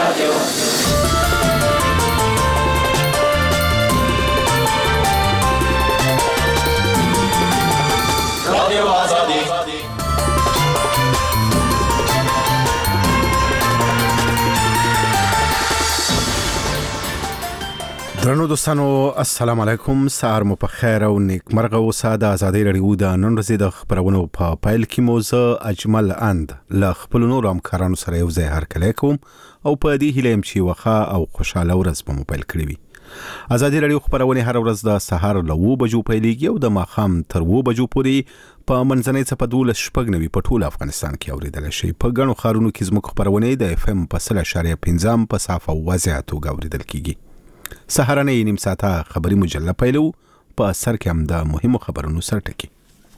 درنو دوستانو السلام علیکم، سهار مو په خیر او نیکمرغه اوسه. د ازادي رادیو د نن ورځې د خبرونو په پایل کې مو زه اجمل اند له خپل نور همکارانو سره یو ځای هرکلی کوم او په دې هیله یم چې وخه او خوشاله ورځ به مو پیل کړې وي. ازادي رادیو خبرونه هر ورځ د سهار له 9 بجو پیلېږي او د ماښام تر 2 بجو پورې په منځنۍ څپه 12 په ټول افغانستان کې اوریدل شي. په ګڼو ښارونو کې زموږ خبرونه د اف ام په 0.5 په صاف او واضح توګه اوریدل کیږي. سهارنۍ نیم ساعته خبري مجله پیلو، په سر کې هم د مهمو خبرونو سرټکی.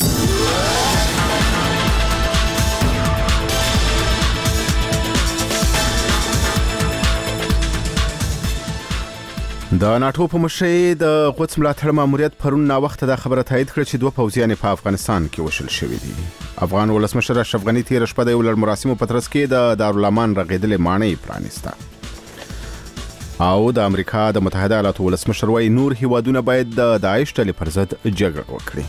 د ناتو په مشرۍ د قدس ملاتړ ماموریت پرون نا وخت د خبره تایید کړ چې 2 پوځیان په افغانستان کې وشل شوي دي. افغان ولسمشر اشرف غنی تیر شپه د یو لړ مراسمو په ترڅ کې د دارالامان رغېدلې ماڼۍ پرانیسته او د امریکا د متحده ایالاتو ولسمشر وايي نور هیوادونه باید د داعش ډلې پر ضد جګړه وکړي.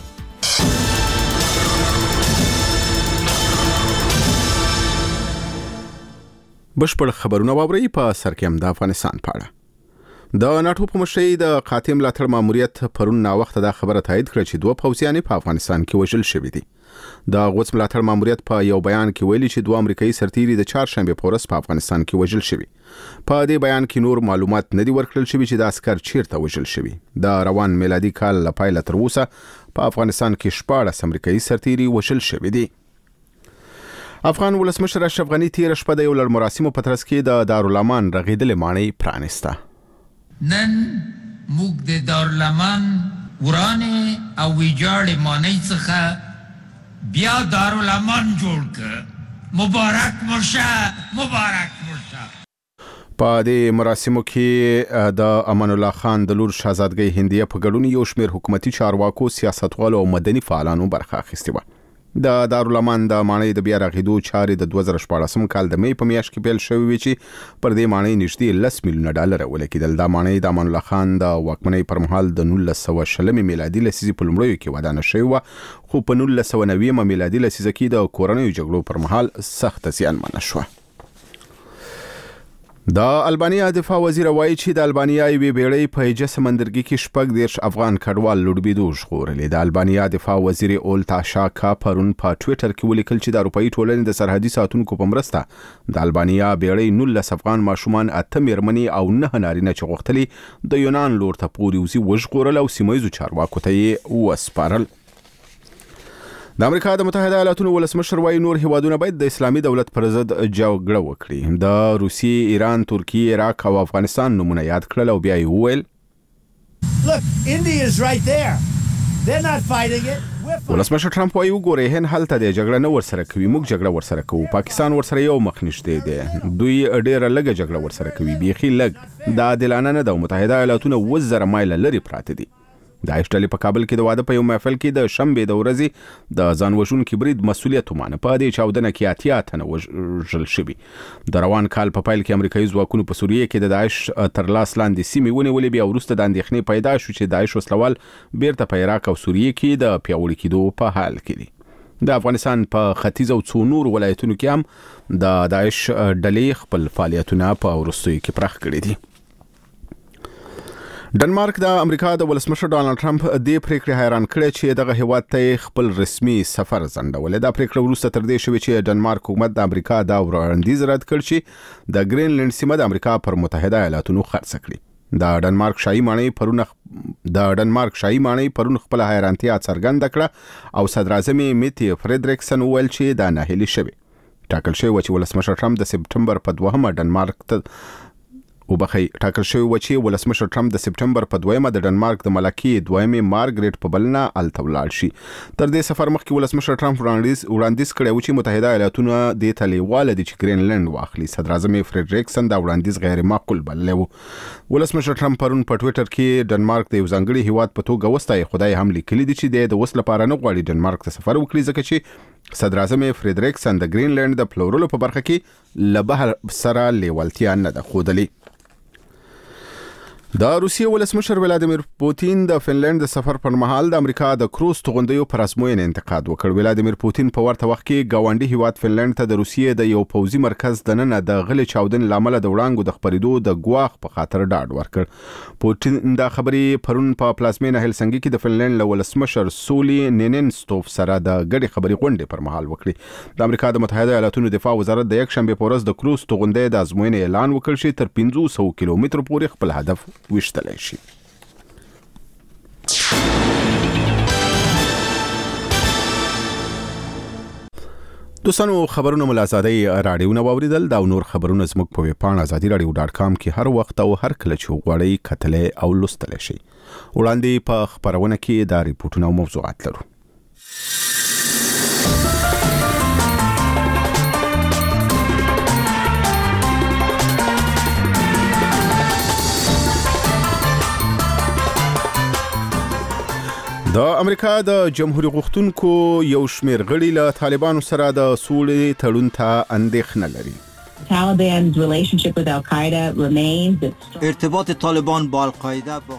بشپړ خبرونه واورئ په سر کې هم د افغانستان په اړه. د ناتو په مشرۍ د قاتم ملاتړ ماموریت پرون نا وخت د خبره تایید کړ چې 2 پوځیان په افغانستان کې وژل شوي دي. د قدس ملاتړ ماموریت په یو بیان کې ویلي چې 2 امریکایي سرتیري د چهارشنبه په ورځ په افغانستان کې وژل شوي. په دې بیان کې نور معلومات نه دي ورکړل شوي چې د عسكر چیرته وژل شوي. د روان میلادي کال لپاره تر اوسه په افغانستان کې 14 امریکایي سرتیري وژل شوي دي. افغان ولسمشر اشرف غنی تیر شپه د یو لړ مراسمو په ترڅ کې د دارالامان رغېدلې ماڼۍ پرانیسته. نن موږ د دارالامان ورانې او ویجاړې ماڼۍ څخه بیا دارالامان جوړ کړ. مبارک مرشه، مبارک مرشه. په دې مراسمو کې د امان الله خان د لور شاهزادګۍ هندیه په ګډون یو شمېر حکومتي چارواکو، سیاستوالو او مدني فعالانو برخه اخیستې وه. د دارالامان د ماڼۍ د بیا رغېدو چارې د 2014 کال د مې په میاشت کې پیل شوې وې چې پر دې ماڼۍ نږدې $10 میلیونه ولګېدل. دا ماڼۍ د امان الله خان د واکمنۍ پر مهال د 1920 میلادي لسیزې په لومړیو کې ودانه شوې وه، خو په 1990 میلادي لسیزه کې د کورنیو جګړو پر مهال سخت زیانمنه شوه. د البانیا دفاع وزیر وایي چې د البانیا یوې بیړۍ په ایجه سمندرګي کې 14 افغان کډوال لوډبېدو ژغورلې. د البانیا دفاع وزیر اولتا شاکا پرون په ټویټر کې ولیکل چې د اروپایي ټولنې د سرحدي ساتونکو په مرسته د البانیا بیړۍ 19 افغان ماشومان، 8 مېرمنې او 9 نارینه چې غوښتلي د یونان لور ته پورې وځي وژغورل او سیمه ییزو چارواکو ته یې وسپارل. د امریکا د متحده ایالاتو ولسمشر وايي نور هیوادونه باید د اسلامي دولت پر ضد جګړه وکړي. د روسیې، ایران، ترکیه، عراق او افغانستان نمونه یاد کړل او بیا یې وویل ولسمشر ټرمپ وايي وګورئ هند هلته د جګړه نه ورسره کوي، موږ جګړه ورسره کوو. پاکستان ورسره یو مخ نږدې دی، دوی ډېره لږه جګړه ورسره کوي، بیخي لږ. دا عادلانه نه ده. متحده ایالاتونه 1000 مایله لرې پراته دي. د داعش ډلې په کابل کې د واده په یو محفل کې د شنبې د ورځې د ځان وژونکي برید مسؤلیت ومانه. په دې چاودنه کې 80 تنه وژل شوي. د روان کال په پیل کې امریکایي ځواکونو په سوریه کې د داعش تر لاس لاندې سیمې ونیولې. بیا وروسته د اندېښنې پیدا شو چې داعش وسلوال بیرته په عراق او سوریه کې د پیاوړي کېدو په حال کې دي. د افغانستان په ختیځ او څو نور ولایتونو کې هم د داعش ډلې خپل فعالیتونه په وروستیو کې پراخ کړي دي. ډنمارک د امریکا د ولسمشر ډانلډ ټرمپ دې پریکړې حیران کړي چې دغه هیواد ته خپل رسمي سفر ځنډول. دا پریکړه وروسته تر دې شوې چې ډنمارک حکومت د امریکا دا وړاندیز رد کړ چې د ګرینلند سیمه د امریکا پر متحده ایالاتونو خرڅ کړي. د ډنمارک شاهي ماڼۍ پرون خپل حیرانتیا څرګنده کړه او صدر اعظم میتی فریدریکسن وویل چې دا ناهیلي شوی. ټاکل شوی و چې ولسمشر ټرمپ د سپټمبر په 2 ډنمارک ته وبخي ټاکل شوی و چې ولسمشر ټرمپ د سپټمبر په 2 د ډنمارک د ملکې دویمه مارګریټ په بلنه الته ولاړ شي. تر دې سفر مخکې ولسمشر ټرمپ وړاندیز کړی و چې متحده ایالاتونه د تلیواله د ګرینلند واخلي. صدر اعظم فریډریکسن دا وړاندیز غیر معقول بللی و. ولسمشر ټرمپ پرون په ټوئیټر کې ډنمارک د یو ځانګړي هیواد په توګه وستایي. خدای هم لیکلي دي چې د وس لپاره نه غواړي ډنمارک ته سفر وکړي ځکه چې صدر اعظم فریډریکسن د ګرینلند د پلورلو په برخه کې له بحر سره لیوالتیا نه ده ښودلې. د روسیې ولسمشر ولادیمیر پوتین د فنلند د سفر پر مهال د امریکا د کروز توغندیو پر ازموینې انتقاد وکړ. ولادیمیر پوتین په ورته وخت کې گاونډي هیواد فنلند ته د روسیې د یو پوځي مرکز د نن د غلې چاودن لامل د وړانګو د خبرېدو د ګواښ په خاطر ډاډ ورکړ. پوتین دا خبرې پرون په پلازمینه هلسنګي کې د فنلند له ولسمشر سولي نیننستوف سره د ګډې خبرې غونډې پر مهال وکړي. د امریکا د متحده ایالاتونو دفاع وزارت د یک شنبه په ورځ د کروز توغندۍ د ازموینې اعلان وکړ چې تر 500 کیلومتر پورې خپل هدف وشتلی شي. دوستانو خبرونه ملازادي رادیو نو اوریدل دا نور خبرونه زموږ په ویبپاڼه azadi.radio.com کې هر وخت او هر کله چې غواړئ کتلې او لوستلی شئ. وړاندې په خبرونه کې دا ریپورتونه او موضوعات لرو. د امریکا د جمهوریت غوښتونکو یو شمېر غړي له طالبانو سره د سولې تړون ته اندېښنه لري. Taliban's relationship with Al-Qaeda remains. ارتباط طالبان با القاعده با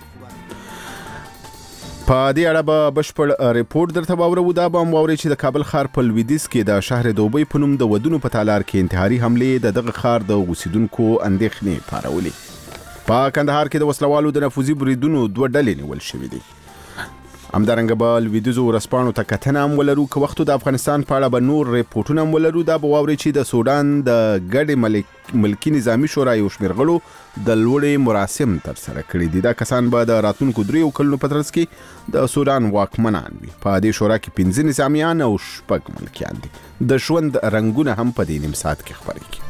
په دې اړه به بشپړ ریپورت درته واورو. دا به واوري چې د کابل ښار په لویدیځ کې د شهر دوبۍ په نوم د ودونو په تالار کې انتحاري حملې د دغه ښار د اوسیدونکو اندېښنې پارولې. په کندهار کې د وسلوالو د نفوذي بریدونو 2 ډلې نیول شوې دي. همدارنګه به لویدیځو ورسپانو ته کتنه هم ولرو. که وختو د افغانستان په اړه به نور ریپورټونه هم ولرو. دا به واوري چې د سودان د ګډې ملکي نظامی شورا یو شمېر غړو د لوړې مراسم تر سره کړي دي. دا کسان به د راتلونکو 3 کلونو په ترڅ کې د سودان واکمنان وي. په دې شورا کې 15 نظامیان او 6 ملکیان دي. د ژوند رنگونه هم په دې نیم ساعت کې خبرېږي.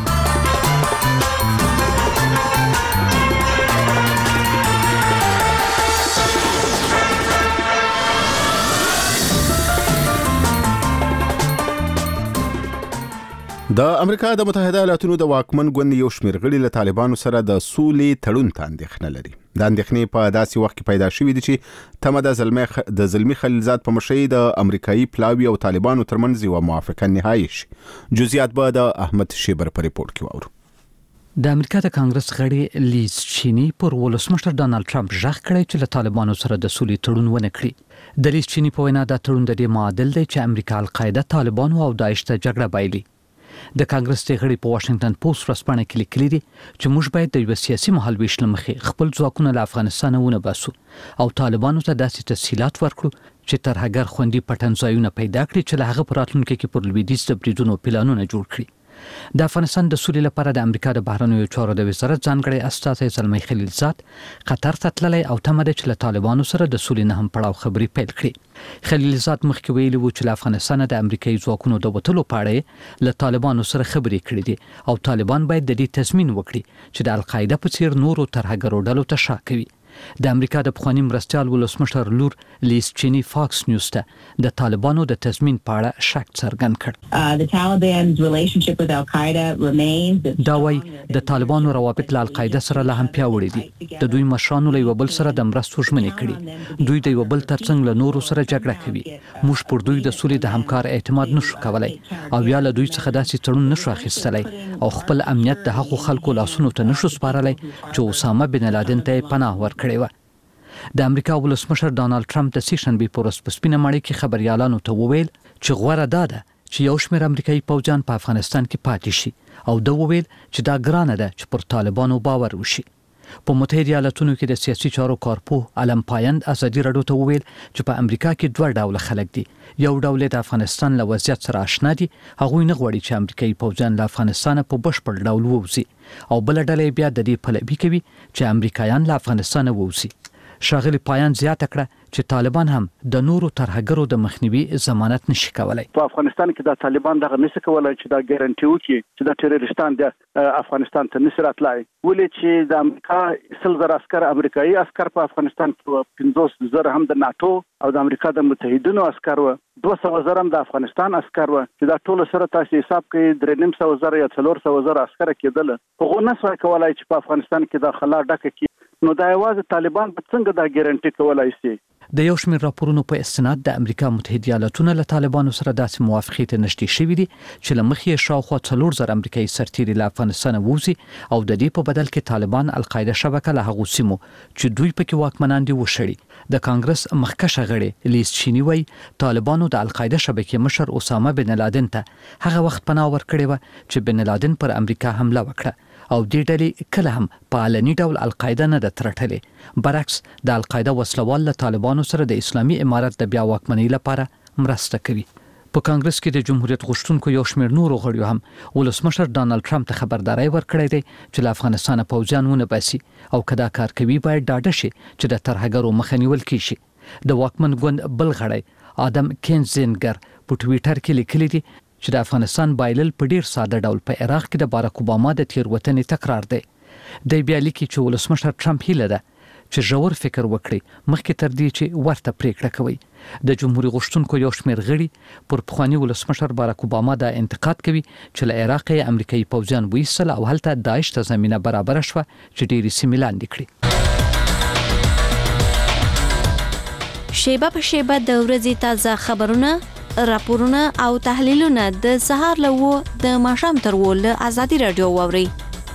د امریکا د متحده ایالاتونو د واکمن ګوند یو شمېر غړي له طالبانو سره د سولې تړون ته اندېښنه لري. د اندېښنې په داسې وخت کې پیدا شوې دي چې تمه د زلمي خلیلزاد په مشرۍ د امریکایي پلاوي او طالبانو ترمنځ یو موافقه نهایی شي. جزئیات به د احمد شیبر په ریپورت کې واورو. د امریکا د کانګرس غړي لیز چینی پر ولسمشر ډانلډ ټرمپ ژغ کړی چې له طالبانو سره د سولې تړون ونه کړي. د لیز چینی په وینا دا تړون د دې معادل دی چې امریکا القاعده، طالبانو او داعش ته جګړه بایلي. د کانګرس غړي په واشنگټن پوسټ ورځپاڼه کې لیکلي دي چې موږ باید د یو سیاسي مهالویش لمخې خپل ځواکونه له افغانستان ونه باسو او طالبانو ته داسې تسهیلات ورکړو چې ترهګر خوندي پټنځایونه پیدا کړي چې له هغه په راتلونکي کې پر لویدیځ د بریدونو پلانونه جوړ کړي. د افغانستان د سولې لپاره د امریکا د بهرنیو چارو د وزارت ځانګړی استازی زلمی خلیلزاد قطر ته تللی او تمه ده چې له طالبانو سره د سولې نه هم پړاو خبرې پیل کړي. خلیلزاد مخکې ویلي و چې له افغانستان د امریکایي ځواکونو د وتلو په اړه له طالبانو سره خبرې کړې دي او طالبان باید د دې تضمین وکړي چې د القاعده په څیر نورو ترهګرو ډلو ته شا کوي. د امریکا د پخواني مرستیال ولسمشر لور لیز چینی فاکس نیوز ته د طالبانو د تضمین په اړه شک څرګند کړ. The Taliban's relationship with Al-Qaeda remains. دا وایي د طالبانو روابط له القاعده سره لا هم پیاوړي دي. د دوی مشرانو له یو بل سره د مرستو ژمنې کړي. دوی د یو بل ترڅنګ له نورو سره جګړه کوي. موږ پر دوی د سولې د همکار اعتماد نشو کولای او یا له دوی څخه داسې تړون نشو اخیستلی او خپل امنیت د هغو خلکو لاسونو ته نشو سپارلی چې اسامه بن لادن ته پناه ورکړي. د امریکا ولسمشر ډانلډ ټرمپ د سیشنبې په ورځ په سپینه ماڼۍ کې خبریالانو ته وویل چې غوره ده چې یو شمېر امریکایي پوځیان په افغانستان کې پاتې شي او دا وویل چې دا ګرانه ده چې پر طالبانو باور وشي. په متحده ایالاتونو کې د سیاسي چارو کارپوه علم پایند ازادي راډیو ته وویل چې په امریکا کې 2 ډوله خلک دي. یو ډول د افغانستان له وضعیت سره آشنا دي، هغوی نه غواړي چې امریکایي پوځیان له افغانستان په بشپړ ډول ووځي، او بل ډله بیا د دې پلوي کوي چې امریکایان له افغانستان ووځي. شاغلی پایان زیاته کړه چې طالبان هم د نورو ترهګرو د مخنیوي ضمانت نشي کولای. په افغانستان کې د طالبان دغه نشي کولای چې دا ګارانټي وکړي چې د ټیرریستان د افغانستان ته نشي راتلای. ولې چې د امریکا 100,000 عسكر امریکایي عسكر په افغانستان کې 50,000 هم د ناتو او د امریکا د متحدینو عسكر و 200,000 هم د افغانستان عسكر و چې دا ټول سره تاسو حساب کړئ 3,500,000 یا 400,000 عسكر کېدل. هغه نسوي کولای چې په افغانستان کې د خلا ډکه کې نو دا یوازې طالبان به څنګه دا ګارانټي کولای شي. د یو شمېر راپورونو په استناد د امریکا متحده ایالاتونو له طالبانو سره داسې موافقې ته نشټې شوې دي چې له مخې شاوخوا 4,000 امریکایي سرتیري له افغانستان ووځي او د دې په بدل کې طالبان القاعده شبکه له هغو سیمو چې دوی پکې واکمنان دي وشړي. د کانګرس مخکشه غړي لیز چینی وایي طالبانو د القاعده شبکې مشر اسامه بن لادن ته هغه وخت پناه ورکړې وه چې بن لادن پر امریکا حمله وکړه او دې ډلې کله هم په علني ډول القاعده نه ده ترټلې. برعکس د القاعده وسلوال له طالبانو سره د اسلامي امارت د بیا واکمنۍ لپاره مرسته کوي. په کانګرس کې د جمهوریت غوښتونکو یو شمېر نورو غړیو هم ولسمشر ډانلډ ټرمپ ته خبرداري ورکړې ده چې له افغانستان پوځیان ونه باسي او کدا کار کوي باید ډاډه شي چې د ترهګرو مخه نیول کیږي. د واکمن ګوند بل غړی آدم کینزینګر په ټویټر کې لیکلي دي چې د افغانستان بایلل په ډیر ساده ډول په عراق کې د باراک اوباما د تیروتنې تکرار دی. د بیا لیکي چې ولسمشر ټرمپ هیله ده چې ژور فکر وکړي مخکې تر دې چې ورته پریکړه کوي. د جمهوریت غوښتونکو یو شمېر غړي پر پخوانی ولسمشر باراک اوباما دا انتقاد کوي چې له عراق یې امریکایي پوځیان وایستل او هلته داعش ته زمينه برابر شوه چې ډېری سیمې لاندې کړي. شیبه په شیبه د ورځې تازه خبرونه، راپورونه او تحلیلونه د سهار له 9 د ماښام تر 10 له ازادي رادیو واوري.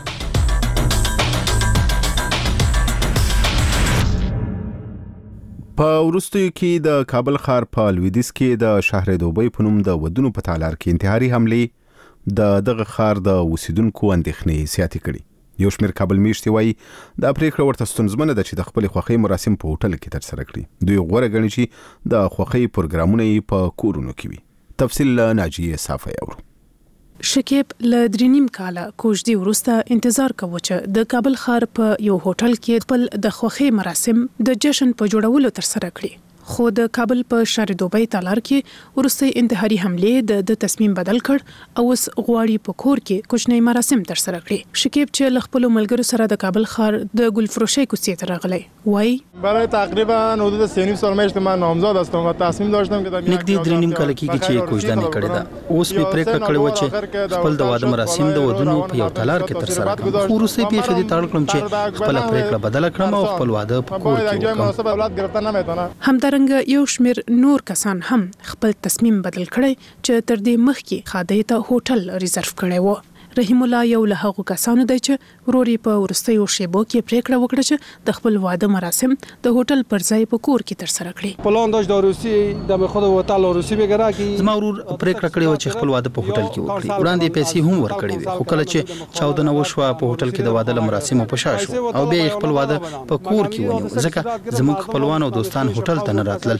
په وروستیو کې د کابل ښار په لویدیځ کې د شهر دوبۍ په نوم د ودونو په تالار کې انتحاري حملې د دغه ښار د اوسیدونکو اندېښنې زیاتې کړي. یو شمېر کابل میشتي وایي دا پریکړه ورته ستونزمنه ده چې د خپل خوښۍ مراسم په هوټل کې ترسره کړي. دوی غوره ګڼي چې د خوښۍ پروګرامونه یې په کورونو کې وي. تفصیل ناجیه صافی اورو. شکیب له 3.5 کاله کوژدي وروسته انتظار کوي چې د کابل ښار په یو هوټل کې خپل د خوښۍ مراسم د جشن په جوړولو ترسره کړي. خو د کابل په شهر دوبۍ تالار کې ورسته انتحاري حملې د تصمیم بدل کړ او اوس غواړي په کور کې کوچنی مراسم ترسره کړي. شکیب چې له خپل ملګرو سره د کابل ښار د ګلفروشي کوڅې ته راغلی وای برای تقریبا حدود 3.5 سال مشت من نامزد هستم و تصمیم داشتم که در نږدې 3.5 کال کېږي چې کوژدنې کړې ده. اوس می پریکړه کړې و چې خپل د واده مراسم د ودونو په یو تالار کې ترسره کړم. خو وروسته پیښې دې تړل کړم چې خپل پریکړه بدل کړم او خپل واده په کور کې وکړم. یو شمیر نور کسان هم خپل تصمیم بدل کړی چې تر دې مخکې خاده ته هوټل ریزرو کړی و. رحیم الله یو له هغو کسانو دی چې وروري په ورستیو شیبو کې پریکړه وکړه چې د خپل واده مراسم د هوټل پر ځای په کور کې ترسره کړي. پلان داشت داروسی د خود هوټل داروسی بګرا کی زما ورور پریکړه کړې و چې خپل واده په هوټل کې وکړي. وړاندې پیسې هم ورکړې وي خو کله چې چاودنه وشوه په هوټل کې د واده مراسم په شا شو او بیا خپل واده په کور کې ونیو ځکه زموږ خپلوان او دوستان هوټل ته نه راتلل.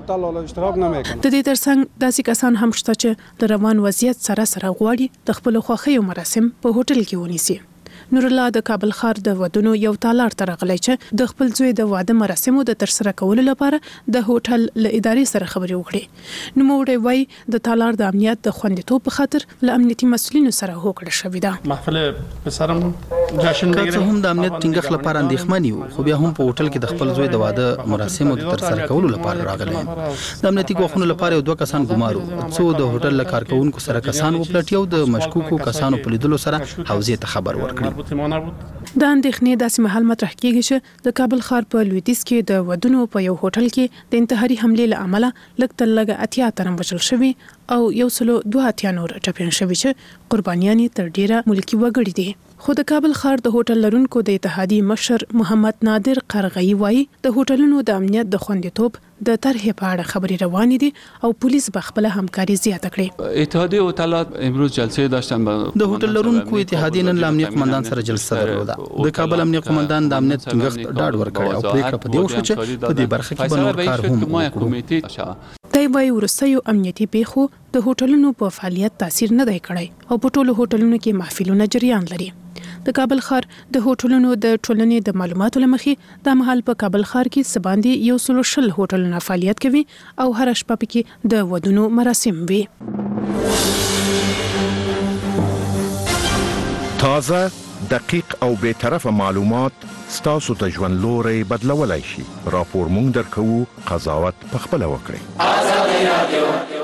د دې ترڅنګ داسې کسان هم شته چې د روان وضعیت سره غواړي د خپل خوښۍ مراسم په هوټل کې ونیسي. نور الله د کابل ښار د ودونو یو تالار ته راغلی چې د خپل زوی د واده مراسمو د ترسره کولو لپاره د هوټل له ادارې سره خبرې وکړي. نوموړی وایي د تالار د امنیت د خوندیتوب په خاطر له امنیتي مسؤلینو سره هوکړه شوې ده. محفل پسرم جشن که هم د امنیت ټینګښت لپاره اندېښمن یو خو بیا هم په هوټل کې د خپل زوی د واده مراسمو د ترسره کولو لپاره راغلی. د امنیتي ګواښونو لپاره یو 2 کسان ګمارو څو د هوټل له کارکونکو سره کسان وپلټیو د مشکوکو کسانو په لیدلو سره حوزې ته خبر ورکړي. د اندېښنې داسې مهال مطرح کیږي چې د کابل ښار په لویدیځ کې د ودونو په یو هوټل کې د انتحاري حملې له امله لږ تر لږه 80 تنه وژل شوي او 182 نور ټپیان شوي چې قربانیان تر ډیره ملکی وګړي دي. خو د کابل ښار د هوټل لرونکو د اتحادیې مشر محمد نادر قرغی وایي د هوټلونو د امنیت د خوندیتوب د طرحې په اړه خبرې روانې دي او پولیس به خپل همکاري زیاته کړي. اتحادیه هوټلات امروز جلسه داشتن د هوټل لرونکو اتحادیې نن امنیت قومندان سره جلسه درلوده. د کابل امنیت قومندان د امنیت ټینګښت ډاډ ورکړی او پریکړه په دې وشوه چې په دې برخه کې به نور کار هم وکړو. دی وايي ورستیو امنیتي پیښو د هوټلونو په فعالیت تاثیر نه دی کړی او په ټولو هوټلونو کې محفلونه جریان لري. د کابل ښار د هوټلونو د ټولنې د معلوماتو لمخې د مهال په کابل ښار کې سباندي 110 هوټلونه فعالیت کوي او هر شپه کې د ودونو مراسم وي. تازه، دقیق او بے طرفه معلومات ستاسو ته ژوند لوري بدلولای شي. راپور مونږ درکوو، قضاوت پخپله وکړئ.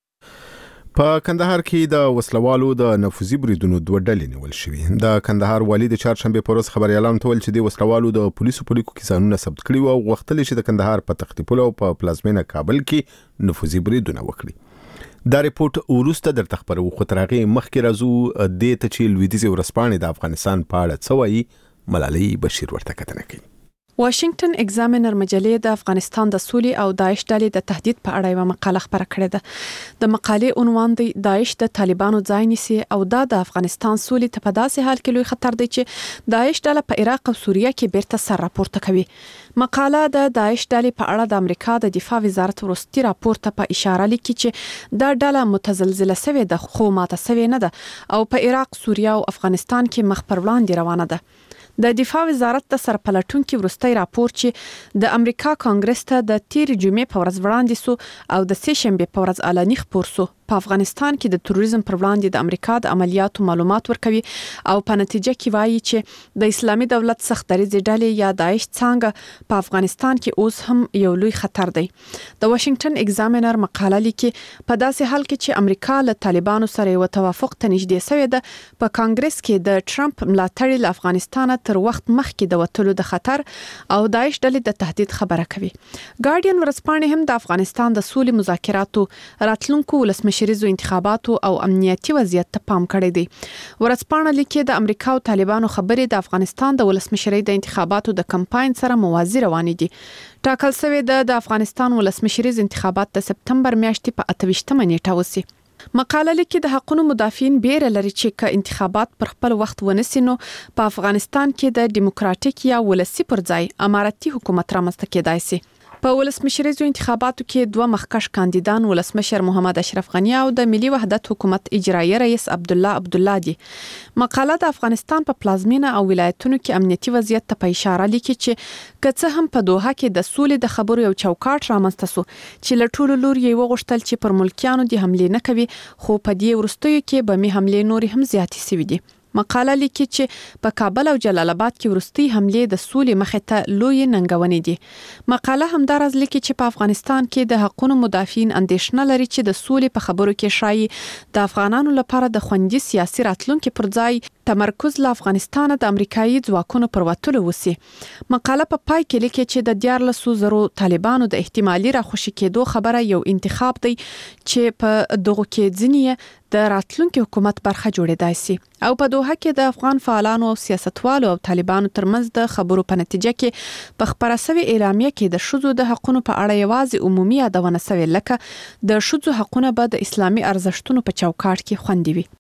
په کندهار کې د وسلوالو د نفوذي بریدونو دوه ډلې نیول شوې. د کندهار والي د چهارشنبه پر ورځ خبريالانو ته ویل چې د وسلوالو د پولیسو په لیکو کې ځانونه ثبت کړي او غوښتل چې د کندهار په تختیپول او په پلازمینه کابل کې نفوذي بریدونه وکړي. دا ریپورت ورسته در تخبرو خو ترغه مخکې راځو د ته چې لویدیځ ورسپانې د افغانستان په اړه څوایي ملالۍ بشیر ورته کتنه کوي. واشنگټن ایگزامینر مجلې د افغانستان د سولې او داعش ډلې د تهدید په اړه یو مقاله خبره کړې ده. د مقالې عنوان دی داعش د طالبانو ځای نیسي او دا د افغانستان سولې ته په داسې حال کې لوی خطر دی چې داعش ډله په عراق او سوریه کې بیرته سر راپورته کوي. مقاله د داعش ډلې په اړه د امریکا د دفاع وزارت وروستي راپور ته په اشاره لیکي چې دا ډله متزلزله شوې ده خو ماته شوې نه ده او په عراق، سوریه او افغانستان کې مخ پر وړاندې روانه ده. د دفاع وزارت د سرپلټونکو وروستي راپور چې د امریکا کانګرس ته د تیر جمعې په ورځ وړاندې سو او د سه شنبه په ورځ اعلاني خبر سو په افغانستان کې د تروریزم پر وړاندې د امریکا د عملیاتو معلومات ورکوي او په نتیجه کې وایي چې د اسلامي دولت سخت دریځ ډلې یا داعش څنګه په افغانستان کې اوس هم یو لوی خطر دی. د واشنگټن ایگزامینر مقاله لیکي په داسې حال کې چې امریکا له طالبانو سره یو توافق ته نږدې شوې ده، په کانګرس کې د ټرمپ ملاتړي له افغانستان تر وخت مخکې د وټلو د خطر او داعش ډلې د تهدید خبره کوي. ګارډین ورځپاڼه هم د افغانستان د سولې مذاکراتو راتلونکو ولسمشریزو انتخاباتو او امنیتي وضعیت ته پام کړی دی. ورځپاڼه لیکي د امریکا او طالبانو خبرې د افغانستان د ولسمشری د انتخاباتو د کمپاین سره موازی روانې دي. ټاکل شوی د افغانستان ولسمشریز انتخابات د سپتمبر میاشتې په 28 نیټه وسی. مقاله لیکي د حقوقو مدافعین بیره لري چې ک انتخابات پر خپل وخت ونسینو په افغانستان کې د دیموکراتیک یا ولسی پر ځای اماراتي حکومت رامنځته کېدای شي. په ولسمشریزو انتخاباتو کې دوه مخکښ کاندیدان ولسمشر محمد اشرف غنی او د ملي وحدت حکومت اجرایي رئیس عبدالله دي. مقاله د افغانستان په پلازمینه او ولایتونو کې امنیتي وضعیت ته په اشاره لیکي چې کڅه هم په دوحه کې د سولې د خبرو یو چوکاټ رامنځته سو چې له ټولو لوري یې وغوښتل چې پر ملکیانو د حمله نه کوي، خو په دې ورستیو کې به می حمله نور هم زیاتې شوې دي. مقاله لیکي چې په کابل او جلال آباد کې ورستي حمله د سولې مخه ته لوی ننګونې دي. مقاله هم دا راز لیکي چې په افغانستان کې د حقوقو مدافعین اندېښنه لري چې د سولې په خبرو کې شایي د افغانانو لپاره د خوندي سیاسي راتلونکو پر ځای تمرکز له افغانستان د امریکایي ځواکونو پر وټلو وسی. مقاله په پای کې لیکي چې د 1400 طالبانو د احتمالي راخوشي کېدو خبره یو انتخاب دی چې په دغه کې ځینې د راتلونکي حکومت برخه جوړېدای شي او په دوحه کې د افغان فعالانو او سیاستوالو او طالبانو ترمنځ د خبرو په نتیجه کې په خبره شوی اعلامیه کې د شذو د حقوقو په اړه یوازې عمومي یادونه شوی لکه د شذو حقوقونه به د اسلامي ارزښتونو په چوکاټ کې خوندي وي.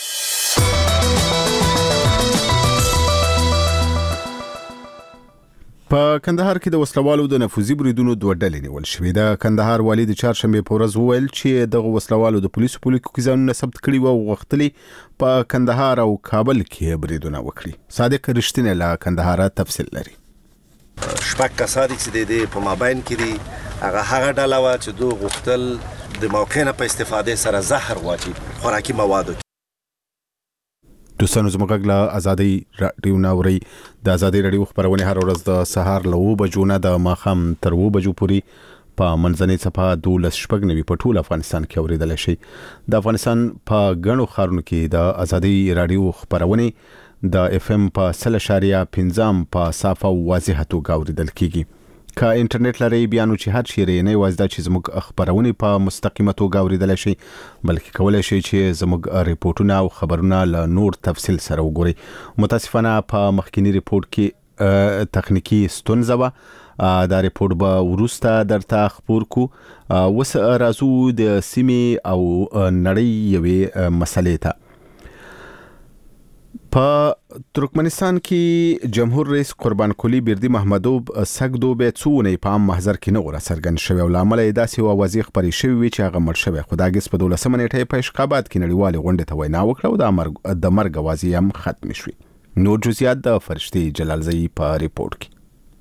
په کندهار کې د وسلوالو د نفوذي بریدونو دوه ډلې نیول شوې. د کندهار والي د چهارشنبه په ورځ وویل چې دغه وسلوالو د پولیسو په لیکو کې ځانونه ثبت کړي وو او غوښتلي په کندهار او کابل کې بریدونه وکړي. صادق رښتینی له کندهار تفصیل لري. شپږ کسان چې د په مابین کې دي هغه ډله وا چې دوی غوښتل د موقع نه په استفاده سره زهر واچي خوراکي مواد. دوستانو زموږ غږ ازادي رادیو ناوري د ازادي رادیو خبرونه هر ورځ د سهار له 9 بجو نه د ماخام تر 9 بجو پورې په منځنۍ صفه 12 په ټول افغانستان کې اوریدل شي. د افغانستان په غنو خارونو کې د ازادي رادیو خبرونه د اف ام په 3.5 په صافه واضحه توګه اوریدل کیږي. که انټرنیټ لري بیا نو چې هر شي نه وازدا چې زموږ خبرونه په مستقیمه توګه اوریدل شي بلکې کولای شي چې زموږ ریپورتونه او خبرونه له نور تفصیل سره وګوري. متاسفانه په مخکینی ریپورت کې تخنیکی ستونزه و. دا ریپورت به ورسته درته خبر کو. وس رازو د سیمې او نړۍ یوې مسلې ته. په ترکمنستان کې جمهور رئیس قربان قلی بردی محمدوب سګدو به څونه په عام محضر کې نه غوړه سرګن شوی او لامل یې داسې و وزیر خبري شوی وی چې هغه مړ شوی خدایګس په 12 نیټه په اشقابات کې نړیوال غونډه ته وینا وکړه او د مرګ اوازې هم ختم شوی. نور جزئیات د فرشتي جلالزئی په ریپورت کې.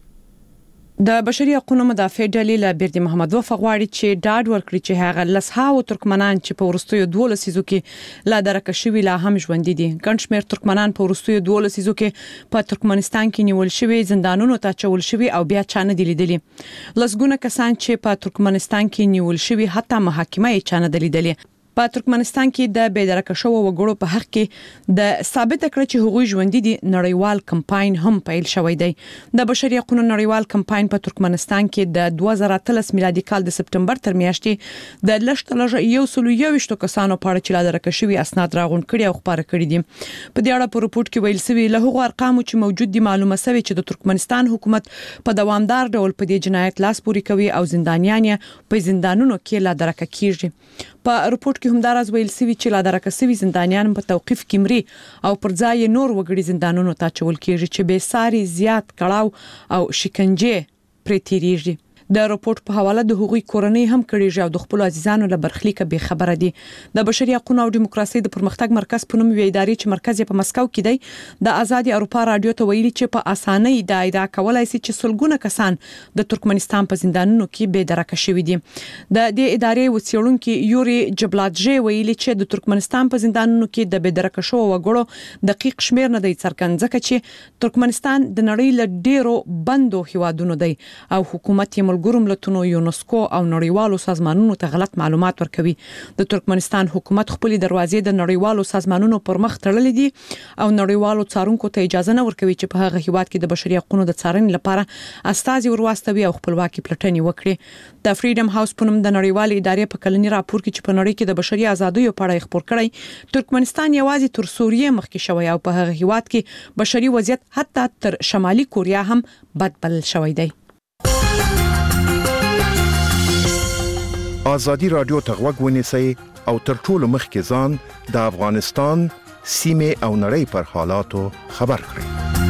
د بشري حقوقو مدافع ډلې له بردي محمد وفا غواړي چې ډاډ ورکړي چې هغه لسهاو ترکمنان چې په ورستیو 12 سیزو کې لا درکه شوی لا هم ژوند دي. ګڼشمیر ترکمنان په ورستیو 12 سیزو کې په ترکمنستان کې نیول شوی زندانونو ته چول شوی او بیا چانه دي لیدلي. لسګونه کسان چې په ترکمنستان کې نیول شوی حتی محاکمه یې چانه دي لیدلي. په ترکمنستان کې د بېدرکه شو وګړو په حق کې د ثابت کړ چې هغوی ژوند دي نړیوال کمپاین هم پیل شوی دی. د بشري حقوقو نړیوال کمپاین په ترکمنستان کې د 2013 میلادي کال د سپټمبر تر میاشتې د لشتلږه 121 کسانو په اړه چې لا درکه شوی اسناد راغون کړي او خبره کړي دي. په دې اړه په رپورت کې ویل شوی له هغو ارقامو چې موجود دي معلومه شوی چې د ترکمنستان حکومت په دوامدار ډول په دې جنایت لاس پوري کوي او زندانیان په زندانونو کې لا درکه کیږي. په رپورت کې هم دا راز ویل شوی چې لا درکه شوی زندانیان په توقيف کې مري او پر ځای نور وګړي زندانونو ته چول کیږي چې به ساري زیات کړهو او شکنجه پرې تیریږي. د رپورت په حواله د حقوقي کورنۍ هم کړي او د خپل عزیزانو له برخلیک به خبره دي. د بشري حقوقو او دیموکراسي د پرمختګ مرکز په نوم وی ادارې چې مرکز په مسکو کې دی د آزادي اروپا رادیو ته ویلي چې په اسانۍ د ادعا کولای شي چې سلګونه کسان د ترکمنستان په زندانونو کې به درکه شوی دي. د دې ادارې وڅېړونکو یوري جبلاجي ویلي چې د ترکمنستان په زندانونو کې د بدرکه شو وګړو دقیق شمیر نه دی څرګند ځکه چې ترکمنستان د نړۍ له ډیرو بندو هیوادونو دی او حکومت یې ملګرو ملتونو یونسکو او نړیوالو سازمانونو ته غلط معلومات ورکوي. د ترکمنستان حکومت خپل دروازې د نړیوالو سازمانونو پر مخ تړلې دي او نړیوالو څارونکو ته اجازه نه ورکوي چې په هغه هیواد کې د بشري حقوقو د څارنې لپاره استازي ورواستوي او خپلواکي پلټنې وکړي. د فریډم هاوس په نوم د نړیوال ادارې په کلنی راپور کې چې په نړۍ کې د بشري ازادیو په اړه خبر کړی ترکمنستان یوازې تر سوریه مخکې شوی او په هغه هیواد کې بشري وضعیت حتی تر شمالي کوریا هم بد بلل شوی دی. آزادی رادیو ته غوږ ونیسئ او تر ټولو مخکې ځان د افغانستان سیمې او نړۍ پر حالاتو خبر کړئ.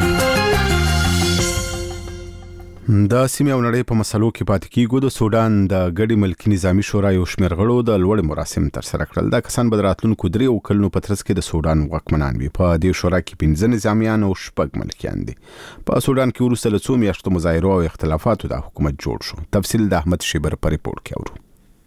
د سیمې او نړۍ په مسلو کې پاتې کیږو. د سودان د ګډي ملکی نظامی شورا یو شمېر غړو د لوړ مراسم تر سره کړل. دا کسان به راتلونکو 3 کلونو په ترڅ کې د سودان واکمنان وي. په دې شورا کې 15 نظامیان او 6 ملکیان دي. په سودان کې وروسته له 2 میاشتو مظاهرو او اختلافاتو د حکومت جوړ شو. تفصیل د احمد شیبر په ریپورت کې اورو.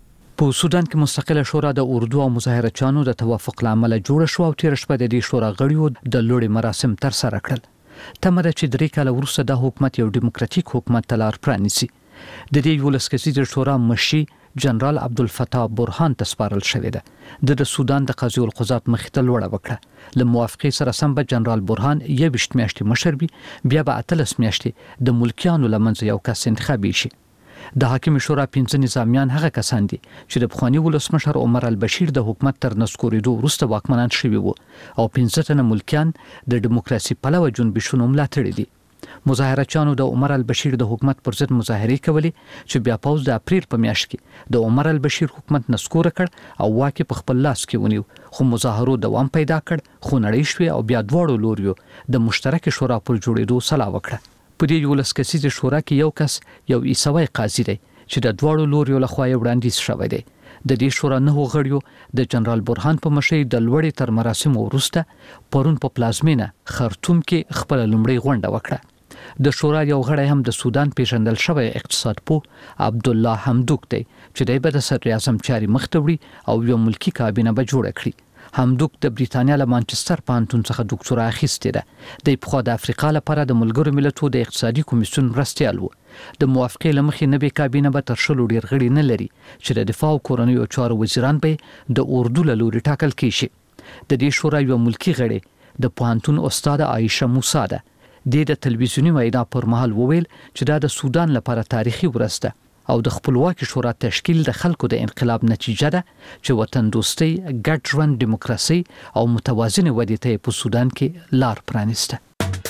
په سودان کې مستقله شورا د اردو او مظاهرچانو د توافق لامل جوړ شو او تیر شپه د دې شورا غړیو د لوړ مراسم تر سره کړل. تمره چې 3 کال وروسته د حکومت یو دیموکراتیک حکومت تلار پرانیسي. د دې ولس کسي شورا مشي جنرال عبدالفتاح برهان تسپارل شوی ده. د سودان د قاضي القضات مخته لوړه وکړه. له موافقه سره سم به جنرال برهان 28 میاشتې مشر بي بیا به 13 میاشتې د ملکیانو لمنځه یو کس انتخابي شي. د حاکم شورا 15 نظامیان هغه کسان دي چې د بخوانی ولسمشر عمر البشیر د حکومت تر نسکورېدو وروسته واکمنان شوي وو او 15 تنه ملکیان د دیموکراسي پلوه جنبشونو ملاتړي دي. مظاهرچانو د عمر البشیر د حکومت پر ضد مظاهره کولې چې بیا پاوز د اپریل په میاشت کې د عمر البشیر حکومت نسکور کړ او واکه په خپل لاس کې ونیو. خو مظاهرو دوام پیدا کړ خو نړۍ شوي او بیا دواړو لوریو د مشترک شورا پر جوړېدو سلا وکړه. په دې ولس کسي شورا کې یو کس یو عیسوي قاضي دی چې د دواړو لوریو لخوا وړاندیز شوی دی. د دې شورا نه غړیو د جنرال برهان په مشرۍ د لوړې تر مراسم وروسته پرون په پلازمینه خرطوم کې خپل لومړی غونډه وکړه. د شورا یو غړی هم د سودان پیژندل شوی اقتصاد پوه عبدالله حمدوک دی چې د بد صدر اعظم چاري مختوړي او یو ملکی کابینه به جوړ کړي. حمدوک د بریتانیا له مانچستر پانتون څخه ډاکټورا اخیستې ده. د په د افریقا لپاره د ملګرو ملتونو د اقتصادي کمیسیون مرستيال وو. د موافقې لمخې نوې کابینه به تر شلو ډیر غړي نه لري چې د دفاع او کورنیو چارو وزیران به د اردو له لوري ټاکل کیږي. د دې شورا یو ملکی غړي د پانتون استاد عائشه موسی ده. د تلویزیونی وینا پر مهال وویل چې دا د سودان لپاره تاریخي ورځ ده او د خپلواکي شورا تشکیل د خلکو د انقلاب نتیجه ده چې وطن دوستي ګډ ژوند دیموکراسي او متوازنه ودې ته په سودان کې لار پرانیسته.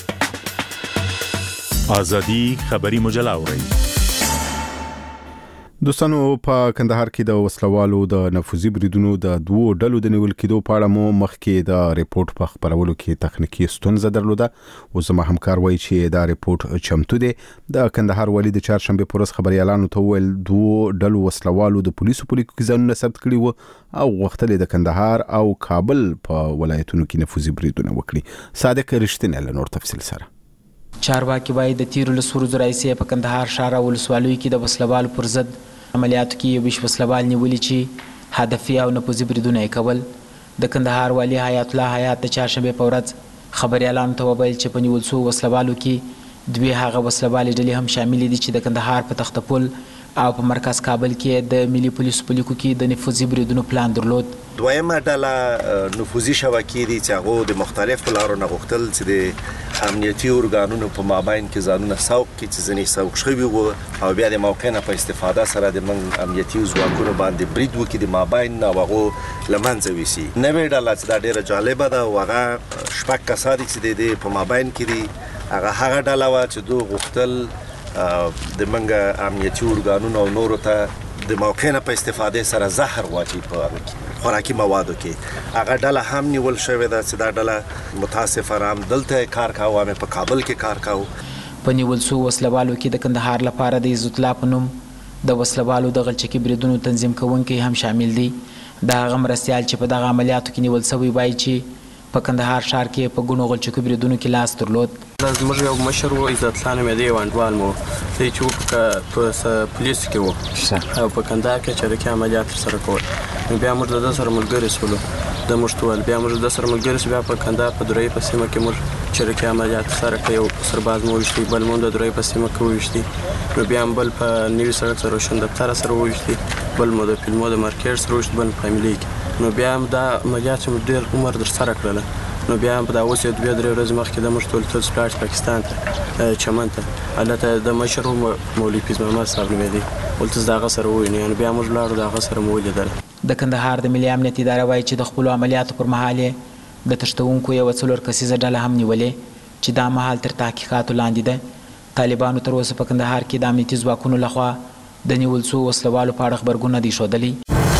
آزادی خبری مجله اورئ. دوستانو په کندهار کې د وسلوالو د نفوذي بریدونو د دوو ډلو د نیول کېدو په اړه مو مخکې د ریپورت په خبرولو کې تخنیکی ستونزه درلوده او زما همکار وایي چې دا ریپورت چمتو دی. د کندهار والي د چهارشنبه پر ورځ خبريالانو ته ویل دوو ډلو وسلوالو د پولیسو په لیکو کې ځانونه ثبت کړي وو او غوښتل د کندهار او کابل په ولایتونو کې نفوذي بریدونه وکړي. صادق رښتینی له نور تفصیل سره. چارواکي وايي د تیرو لسورو زرایسي په کندهار ښار او ولسوالۍ کې د وسلوالو پر ضد عملیاتو کې یو وسلوال نیولي چې هدفي او نفوذي بریدونه یې کول. د کندهار والي حیات الله حیات د چهارشنبه په ورځ خبريالانو ته وویل چې په نیول شوو وسلوالو کې دوی هغه وسلوالي ډلې هم شامل دي چې د کندهار په تختپل او په مرکز کابل کې د ملي پولیسو په لیکو کې د نفوذي بریدونو پلان درلود. دویمه ډله نفوذي شبکې دي چې هغه د مختلفو لارو نه غوښتل چې د امنیتي ارګانونو په مابین کې ځانونه سوق کړي چې ځینې سوق شوي وو او بیا د موقع نه په استفاده سره د من امنیتي ځواکونو باندې برید وکړي د مابین نه هغه له منځه ویسي. نوې ډله چې دا ډېره جالبه ده او هغه شپږ کسان دي چې د په مابین کې دي. هغه ډله وه چې دوی غوښتل د منګه امنیتي ارګانونو او نورو ته د موقع نه په استفاده سره زهر واچي په خوراکي موادو کې. هغه ډله هم نیول شوې ده چې دا ډله متاسفانه هم دلته کار کاوه او په کابل کې کار کاوه. په نیول شوو وسلوالو کې د کندهار لپاره د عزت الله په نوم د وسلوالو د غلچکي بریدونو تنظیم کوونکي هم شامل دي. د هغه مرستیال چې په دغه عملیاتو کې نیول شوی وایي چې په کندهار ښار کې په ګونو غلچکو بریدونو کې لاس درلود. زموږ یو مشر و عزت الله نومېده یو انډوال مو دی چې په پولیسو کې و او په کندهار کې چریکي عملیات ترسره کول. نو بیا موږ د ده سره ملګري شولو د موږ ټول بیا موږ د ده سره ملګري شو. بیا په کندهار په درې په سیمه کې موږ چریکي عملیات ترسره کړ. یو سرباز مو وویشتي بل مو د درې په سیمه کې وویشتي. نو بیا هم بل په نوي سړک سره روشن دفتر سره وویشتي بل مو د فلمو د مارکیټ سره وویشتي بل په فامیلي کې. نو بیا هم دا عملیات چې موږ ډېر عمر ترسره کړله. نو بیا هم په دا اوس یو دوه درې ورځې مخکې د موږ ټول سپلاټ پاکستان ته چمن ته هلته د مشر مولوي فیض محمد صاحب نومېدی ولته د هغه سره ووینو نو بیا موږ لاړو د هغه سره مو ولیدل. د کندهار د ملي امنیت اداره وایي چې د خپلو عملیاتو پر مهال یې د تښتونکو یوه 4 کسیزه ډله هم نیولې چې دا مهال تر تحقیقاتو لاندې ده. طالبانو تر اوسه په کندهار کې د امنیتي ځواکونو لخوا د نیول شوو وسلوالو په اړه خبرګون نه دي ښودلي.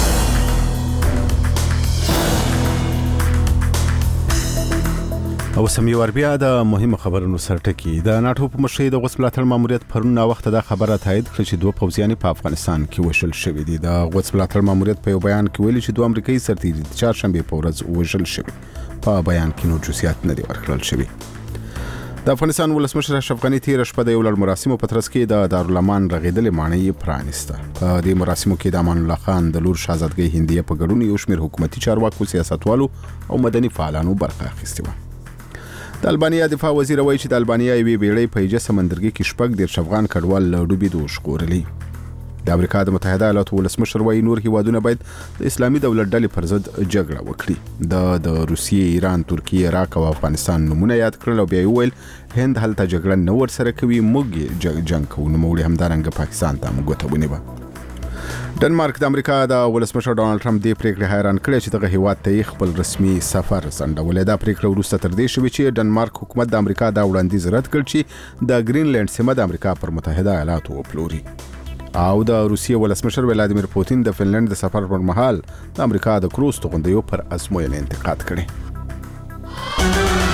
او سمې بیا د مهمه خبرونو سرټکی. د ناتو په مشرۍ د غوث ملاتړ ماموریت پرون وخت دا خبره تایید کړه چې دوه پوځیان په افغانستان کې وشل شوي دي. د غوث ملاتړ ماموریت په یو بیان کې ویلي چې دوه امریکایي سرتیري د چهارشنبه په ورځ وشل شوي. په بیان کې نور جزئیات نه دي ورکړل شوي. د افغانستان ولسمشر اشرف غني تیر شپه د یو لړ مراسمو په ترڅ کې د دارالامان رغیدلې ماڼۍ پرانیسته. په دې مراسمو کې د امان الله خان د لور شاهزادګۍ هندیه په ګډون یو شمېر حکومتي چارواکو سیاستوالو او مدني فعالانو برخه اخیستې وه. د البانیا دفاع وزیر وایي چې د البانیا یوې بیړۍ په ایجه سمندرګي کې شپږ 10 افغان کډوال له ډوبېدو ژغورلي. د امریکا د متحده ایالاتو ولسمشر وایي نور هیوادونه باید د اسلامي دولت ډلې پر ضد جګړه وکړي. د روسیې، ایران، ترکیه، عراق او افغانستان نمونه یاد کړل او بیا ویل هند هلته جګړه نه ورسره کوي موږ جنګ کوو. نوموړي همدارنګه پاکستان ته ګوته ونیوه. ډنمارک د امریکا د ولسمشر ډونالد ټرمپ د پریکړې حیران کړی چې دغه هیواد ته خپل رسمي سفر ځنډولی. دا پریکړه وروسته تر دې شوې چې ډنمارک حکومت د امریکا دا وړاندیز رد کړ چې د ګرینلینډ سیمه د امریکا پر متحده ایالاتو وپلوري. او د روسیې ولسمشر ولادیمیر پوتین د فنلند د سفر پر مهال د امریکا د کروز توغندیو پر ازموینې انتقاد کړی.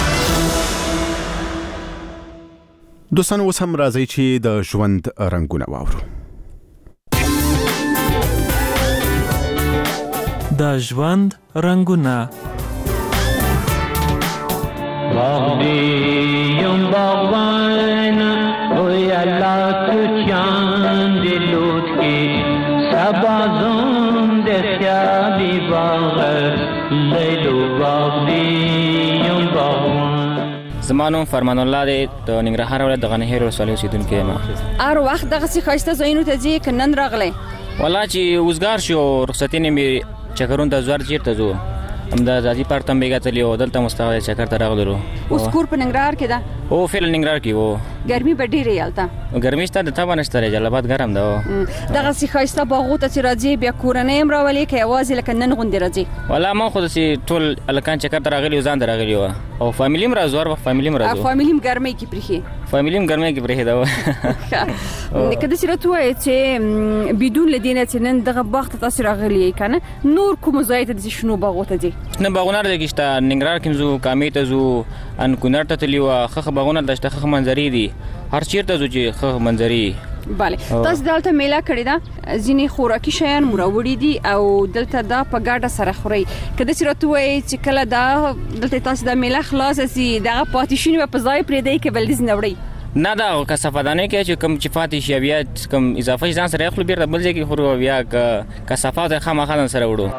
دوستانو اوس هم راځي چې د ژوند رنګونه واورو. د ژوند رنگونه. باغدی یم باغوان او یالا تو چاند لوت کی سبازون د خیابی باغ لیلو باغدی یم باغوان. زمانو فرمان الله دی د ننګرهار ولایت د غنهیر ولسوالۍ اوسیدونکی یم. هر وخت دغه څه ښایسته ځایونو ته ځې که نن راغلی؟ والله چې وزګار شو رخصتي نه مې چکرون ته زوار چیرته ځو همدا ذاتي پارک ته بیګا تللی او دلته مستوی چکر ته راغلو. اوس کور په ننګرهار کې ده؟ او فعلا ننګرهار کې وو. ګرمي به ډېرې یالته ګرمي شته د تابه نشته جلال آباد ګرم ده دغسې ښایسته باغو ته چې راځي بیا کورنۍ هم راولې که یوازې لکه نن غوندې راځي والله ما خو داسې ټول هلکان چکر ته راغلي وو ځان ته راغلي وو او فامیلي هم راځو هر وخت فامیلي هم راځو فامیلي هم ګرمۍ کې پرېښي فامیلي هم ګرمۍ کې پرېښې ده که داسې راته ووایې چې بدون له دې نه چې نن دغه باغ ته تاسې راغلي یې که نه نور کومو ځایو ته داسې شنو باغو ته ځي نه باغونه هر ځای کې شته ننګرهار کې ځو کامې ته ځو ان کونړ ته تللي وو ښه باغونه دلته شته ښه منظرې دي هر چېرته ځو چې ښه منظرې بله تاسو دلته میله کړې ده ځینې خوراکي شیان مو راوړي دي او دلته دا په ګډه سره خورئ که داسې راته ووایې چې کله دا دلته تاسو دا میله خلاصه سي دغه پاتې شوني به په ځای پرېږدئ که بل ځای نه وړئ نه دا کثافاتدانۍ کې چې کوم چې پاتې شي بیا کوم اضافه ځان سره اخلو بیرته بل ځای کې خورو بیا کثافات یې خامخا ځان سره وړو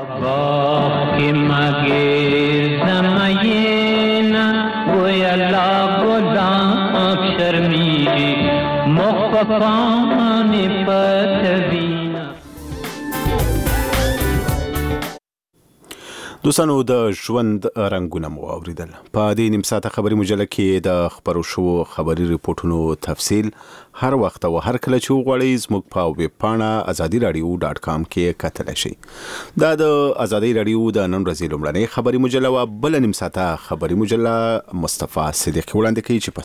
دوستانو د ژوند رنګونه مو اوریدل په دې نیم ساعته خبري مجله کې د خبرو شو خبري ریپورتونو تفصیل هر وخت او هر کله چې وغواړئ زموږ په ویب پاڼه azadiradio.com کې کتلی شئ دا د ازادي رادیو د نن ورځې لومړنۍ خبري مجله او بل نیم ساعته خبري مجله مصطفی صدیقی وړاندې کوي چې